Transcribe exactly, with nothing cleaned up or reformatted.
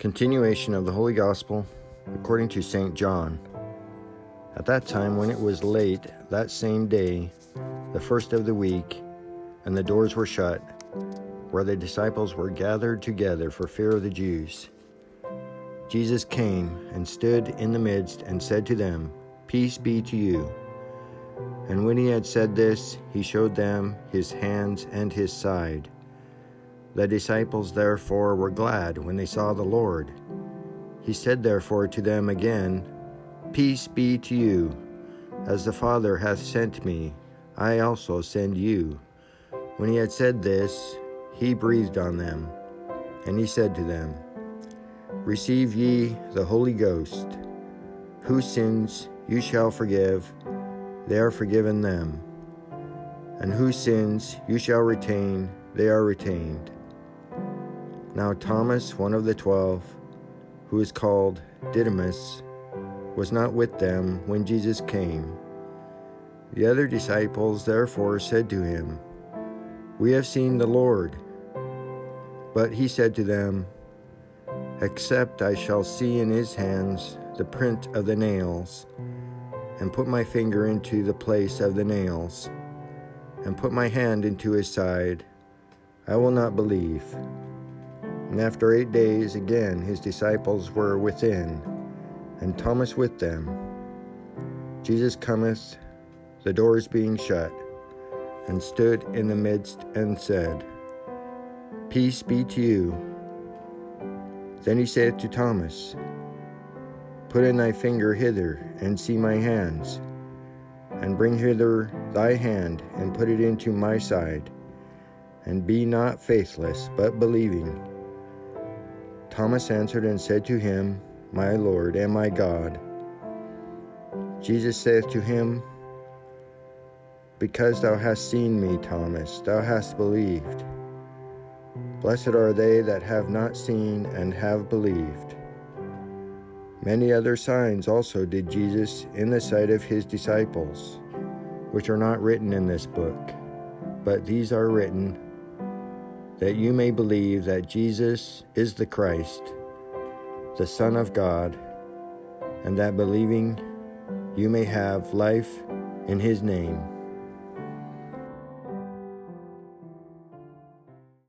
Continuation of the Holy Gospel according to Saint John. At that time, when it was late that same day, the first of the week, and the doors were shut, where the disciples were gathered together for fear of the Jews, Jesus came and stood in the midst and said to them, "Peace be to you." And when he had said this, he showed them his hands and his side. The disciples therefore were glad when they saw the Lord. He said therefore to them again, "Peace be to you. As the Father hath sent me, I also send you." When he had said this, he breathed on them, and he said to them, "Receive ye the Holy Ghost. Whose sins you shall forgive, they are forgiven them. And whose sins you shall retain, they are retained." Now Thomas, one of the twelve, who is called Didymus, was not with them when Jesus came. The other disciples therefore said to him, "We have seen the Lord." But he said to them, "Except I shall see in his hands the print of the nails, and put my finger into the place of the nails, and put my hand into his side, I will not believe." And after eight days again his disciples were within, and Thomas with them. Jesus cometh, the doors being shut, and stood in the midst and said, "Peace be to you." Then he said to Thomas, "Put in thy finger hither, and see my hands, and bring hither thy hand, and put it into my side, and be not faithless, but believing." Thomas answered and said to him, "My Lord and my God." Jesus saith to him, "Because thou hast seen me, Thomas, thou hast believed. Blessed are they that have not seen and have believed." Many other signs also did Jesus in the sight of his disciples, which are not written in this book, but these are written, that you may believe that Jesus is the Christ, the Son of God, and that believing you may have life in his name.